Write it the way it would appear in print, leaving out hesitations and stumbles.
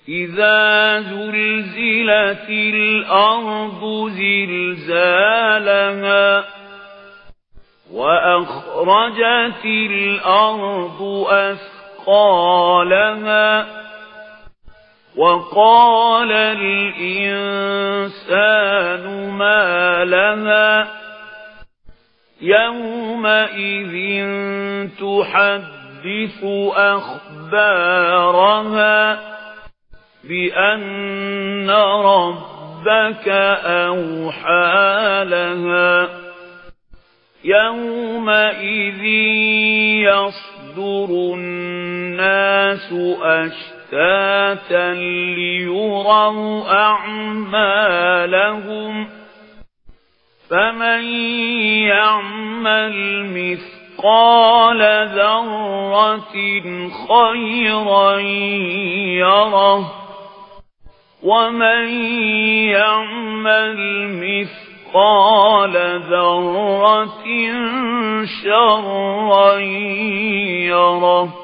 إذا زلزلت الأرض زلزالها وأخرجت الأرض أثقالها وقال الإنسان ما لها يومئذ تحدث أخبارها بأن ربك أوحى لها يومئذ يصدر الناس أشتاتا ليروا أعمالهم فمن يعمل مثقال ذرة خيرا يره ومن يعمل مثقال ذرة شرا يره